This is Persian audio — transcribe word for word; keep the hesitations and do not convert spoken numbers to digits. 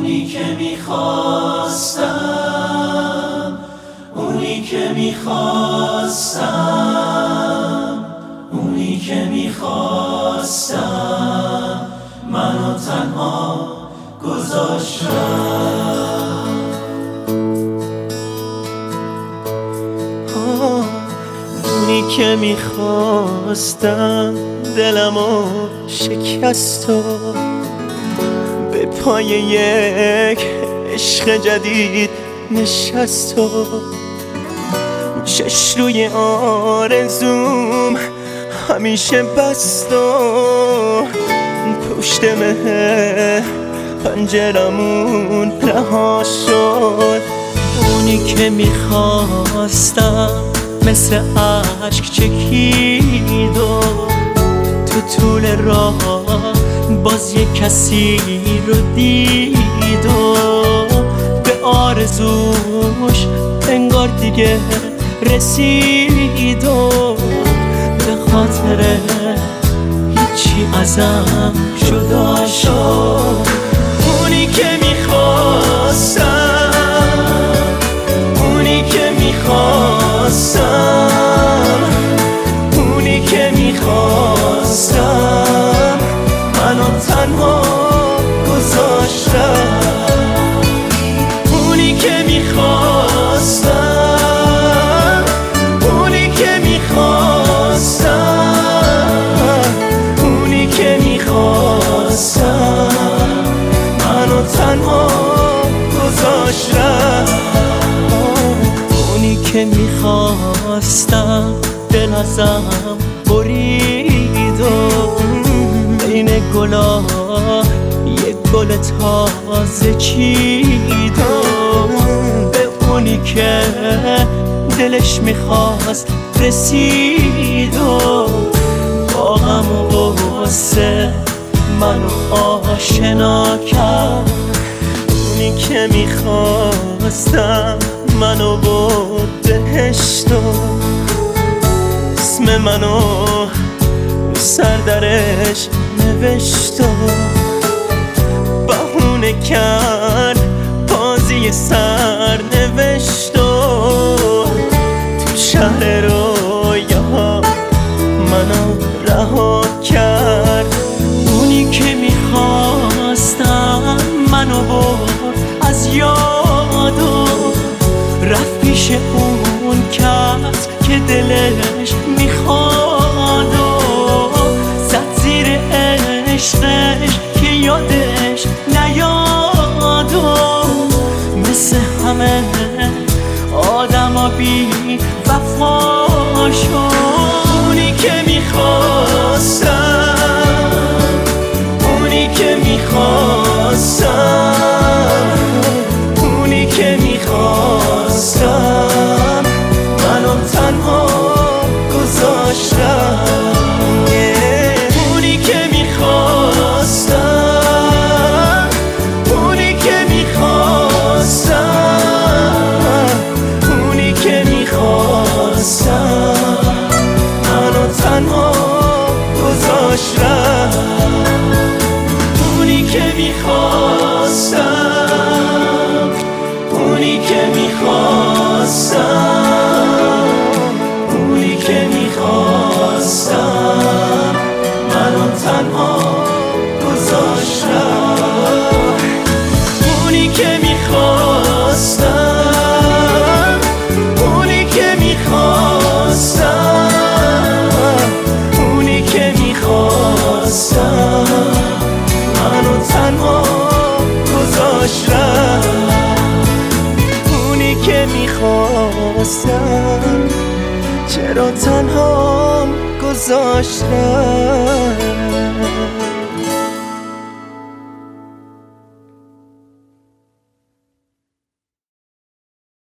اونی که میخواستم، اونی که میخواستم، اونی که میخواستم منو تنها گذاشتم. اونی که میخواستم دلمو شکست و به پای یک عشق جدید نشست و چش روی آرزوم همیشه بست و پشت مه پنجرمون رها شد. اونی که میخواستم مثل عشق چکید و تو طول راه باز یک کسی رو دید و به آرزوش انگار دیگه رسید و به خاطر هیچی ازم جدا شد. اونی که میخواستم، اونی که میخواستم، اونی که میخواستم منو تنها گذاشتم. اونی که میخواستم، اونی که میخواستم، اونی که میخواستم منو تنها گذاشتم. اونی که میخواستم دل ازم برید و بین گلا یک گل تازه چید و به اونی که دلش میخواست رسید و با غم و غصه منو آشنا کرد. اونی که میخواستم منو برد بهشت و اسم منو سر درش نوشت و بهونه کرد بازی سر نوشت و تو شهر رویا منو رها کرد. اونی که میخواستم منو برد از یاد و رفت پیش اون کس که دلش میخواد و زد زیر عشقش که یادش نیاد و مثل همه آدم بی وفا شد. اونی که میخواستم، اونی که میخواستم، اونی که میخواستم منو تنها گذاشتم. اونی که میخواستم، اونی که میخواستم، اونی که میخواستم منو تنها گذاشتم. اونی که میخواستم، اونی که میخواستم، اونی که میخواستم منو تنها گذاشتم. اونی که میخواستم، اونی که میخواستم، اونی که میخواستم منو تنها گذاشتم. اونی که میخواستم چرا تنها گذاشتم.